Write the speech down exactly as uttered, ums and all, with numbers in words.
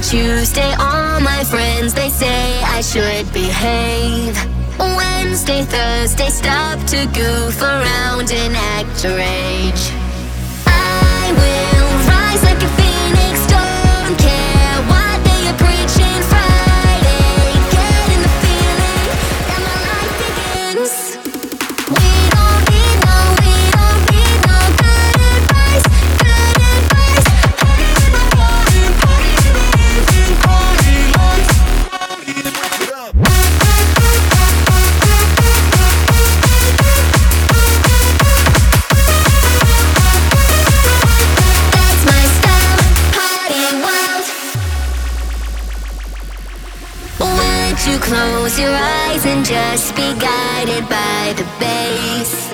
Tuesday, all my friends, they say I should behave. Wednesday, Thursday, stop to goof around and act your age. I will rise like a phoenix, don't care what they are preaching. Friday, get in the feeling that my life begins. We don't need no, we don't need no good advice, good advice. Party in the morning, party in the evening, party life. That's my style, party wild. Would you close your eyes and just be guided by the bass?